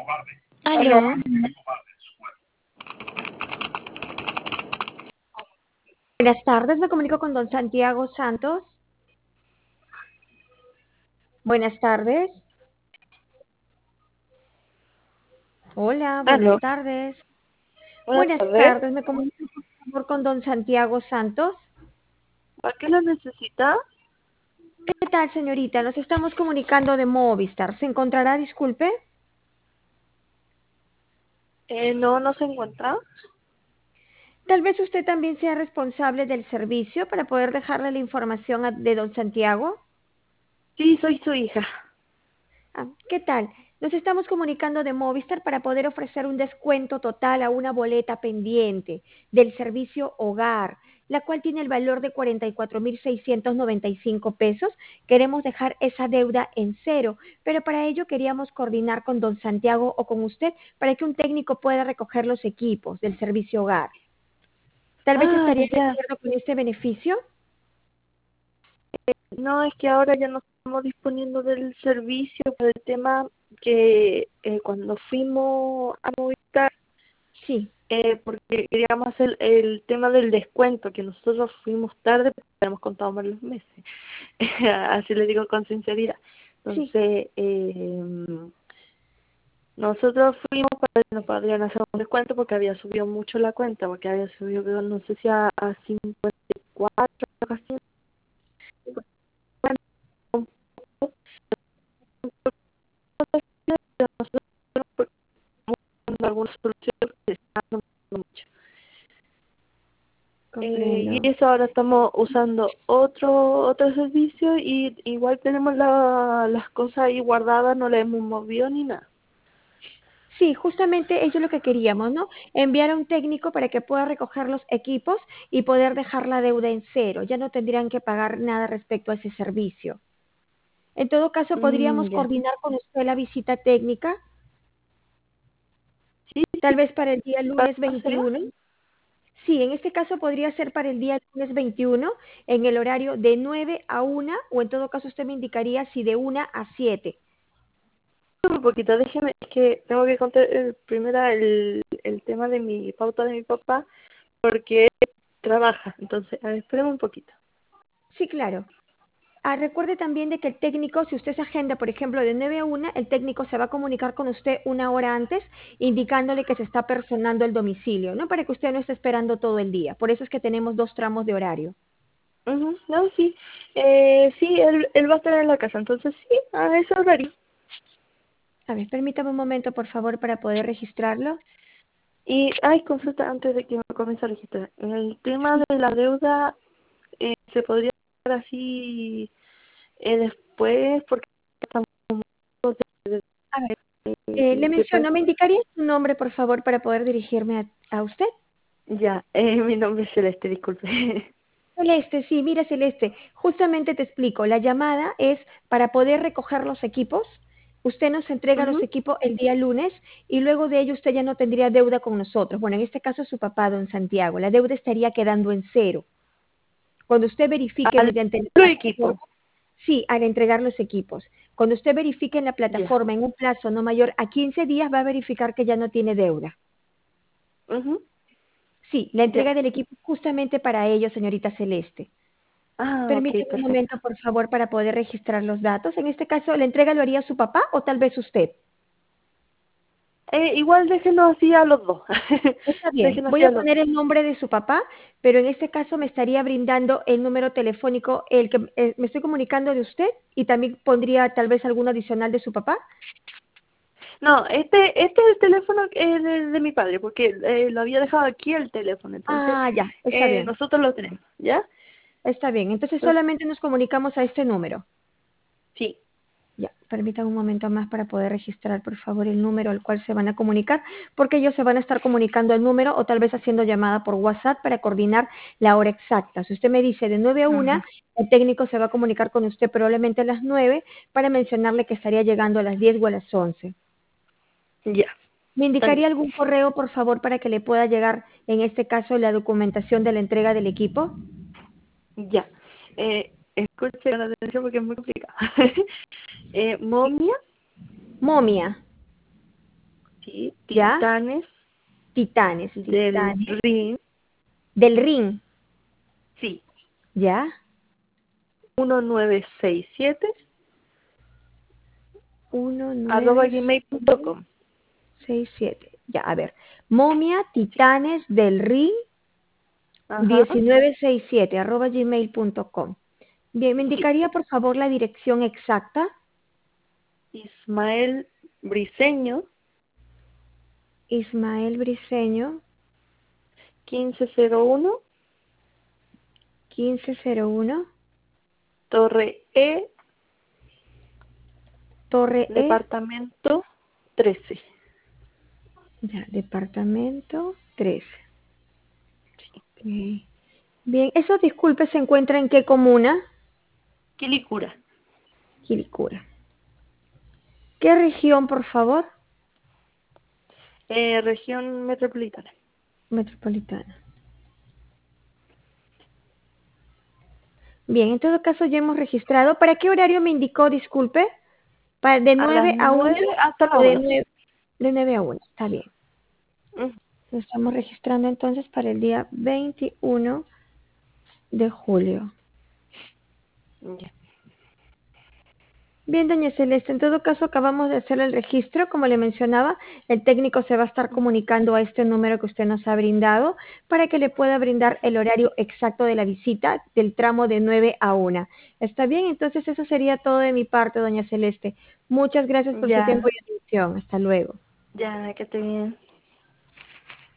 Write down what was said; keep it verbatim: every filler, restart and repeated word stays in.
Aló. Buenas tardes, me comunico con don Santiago Santos. Buenas tardes. Hola, buenas Aló, tardes. buenas Buenas tardes. tardes, me comunico por favor con don Santiago Santos. ¿Para qué lo necesita? ¿Qué tal, señorita? Nos estamos comunicando de Movistar. ¿Se encontrará, disculpe? Eh, no, no se encuentra. Tal vez usted también sea responsable del servicio para poder dejarle la información a- de don Santiago. Sí, soy su hija. Ah, ¿qué tal? Nos estamos comunicando de Movistar para poder ofrecer un descuento total a una boleta pendiente del servicio hogar, la cual tiene el valor de cuarenta y cuatro mil seiscientos noventa y cinco pesos. Queremos dejar esa deuda en cero, pero para ello queríamos coordinar con don Santiago o con usted para que un técnico pueda recoger los equipos del servicio hogar. Tal vez Ah, estaría de ya. acuerdo con este beneficio. No, es que ahora ya no estamos disponiendo del servicio por el tema que eh, cuando fuimos a Movistar, Sí. eh, porque queríamos hacer el tema del descuento, que nosotros fuimos tarde, porque habíamos contado mal los meses. Así le digo con sinceridad. Sí. Entonces, eh, nosotros fuimos para que nos podrían hacer un descuento porque había subido mucho la cuenta, porque había subido, creo, no sé si a, a cincuenta y cuatro ocasiones. Algunas soluciones que están dando mucho. Eh, Comprendo. y eso ahora estamos usando otro otro servicio y igual tenemos la, las cosas ahí guardadas, no le hemos movido ni nada. Sí, justamente eso es lo que queríamos, ¿no? Enviar a un técnico para que pueda recoger los equipos y poder dejar la deuda en cero. Ya no tendrían que pagar nada respecto a ese servicio. En todo caso, podríamos Mm, ya. coordinar con usted la visita técnica, Sí, tal vez para el día ¿para lunes cuándo sería? veintiuno. Sí, en este caso podría ser para el día lunes veintiuno en el horario de nueve a una, o en todo caso usted me indicaría si de una a siete. Un poquito, déjeme, es que tengo que contar eh, primero el, el tema de mi pauta de mi papá, porque él trabaja, entonces, a ver, espérame un poquito. Sí, claro. Ah, recuerde también de que el técnico, si usted se agenda, por ejemplo, de nueve a una, el técnico se va a comunicar con usted una hora antes, indicándole que se está personando el domicilio, ¿no? Para que usted no esté esperando todo el día. Por eso es que tenemos dos tramos de horario. Ujú, no, sí, eh, sí, él, él va a estar en la casa, entonces sí, a ese horario. A ver, permítame un momento, por favor, para poder registrarlo. Y, ay, consulta antes de que me comience a registrar. El tema de la deuda, eh, ¿se podría hacer así eh, después? Porque estamos de, A ver, de, eh, le de- de- menciono, ¿me indicaría su nombre, por favor, para poder dirigirme a, a usted? Ya, eh, mi nombre es Celeste, disculpe. Celeste, sí, mira Celeste, justamente te explico, la llamada es para poder recoger los equipos. Usted nos entrega los Ujú. equipos el día lunes y luego de ello usted ya no tendría deuda con nosotros. Bueno, en este caso su papá, don Santiago, la deuda estaría quedando en cero. Cuando usted verifique Al mediante la otro equipo. plataforma, sí, al entregar los equipos. Cuando usted verifique en la Ya. plataforma en un plazo no mayor a quince días, va a verificar que ya no tiene deuda. Ujú. Sí, la Ya. entrega del equipo es justamente para ello, señorita Celeste. Ah, ok, Permítame un perfecto. momento, por favor, para poder registrar los datos. En este caso, ¿la entrega lo haría su papá o tal vez usted? Eh, igual déjenlo así a los dos. Está bien, Déjenlo voy así a a los poner dos. el nombre de su papá, pero en este caso me estaría brindando el número telefónico, el que eh, me estoy comunicando de usted y también pondría tal vez algún adicional de su papá. No, este, este es el teléfono eh, de, de mi padre, porque eh, lo había dejado aquí el teléfono, entonces Ah, ya, está eh, bien, nosotros lo tenemos, ¿ya? está bien. Entonces Entonces, solamente nos comunicamos a este número. sí, Ya, permítame un momento más para poder registrar, por favor, el número al cual se van a comunicar, porque ellos se van a estar comunicando el número o tal vez haciendo llamada por WhatsApp para coordinar la hora exacta. Si usted me dice de nueve a una, ajá, el técnico se va a comunicar con usted probablemente a las nueve para mencionarle que estaría llegando a las diez o a las once. ya, ¿Me está bien, indicaría algún correo, por favor, para que le pueda llegar, en este caso, la documentación de la entrega del equipo? ya. Eh, escuche con atención porque es muy complicado. eh, Sí. momia, Momia. ¿Ya? Titanes Titanes, del Titanes. Ring, Del Ring, sí, ¿ya? uno nueve seis siete Uno, arroba nueve, gmail punto com. seis, siete. Ya, a ver. Momia Titanes del Ring Ajá, diecinueve sesenta y siete arroba gmail punto com. Bien, ¿me sí. indicaría por favor la dirección exacta? Ismael Briseño, Ismael Briceño, quince cero uno, quince cero uno, Torre E, Torre E, departamento trece. ya, departamento trece. Sí. Ok. Bien, esos disculpe, ¿se encuentra en qué comuna? Quilicura, Quilicura. ¿Qué región, por favor? eh, región metropolitana. Metropolitana. Bien, en todo caso ya hemos registrado. ¿Para qué horario me indicó, disculpe? ¿Para de A las nueve a una nueve hasta la o de una. nueve, de nueve a una? Está bien. Mm, Lo estamos registrando entonces para el día veintiuno de julio. ya. Bien, doña Celeste, en todo caso acabamos de hacer el registro, como le mencionaba, el técnico se va a estar comunicando a este número que usted nos ha brindado para que le pueda brindar el horario exacto de la visita del tramo de nueve a una. ¿Está bien? Entonces eso sería todo de mi parte, doña Celeste. Muchas gracias por su tiempo Ya, y atención. Hasta luego. ya, que esté bien.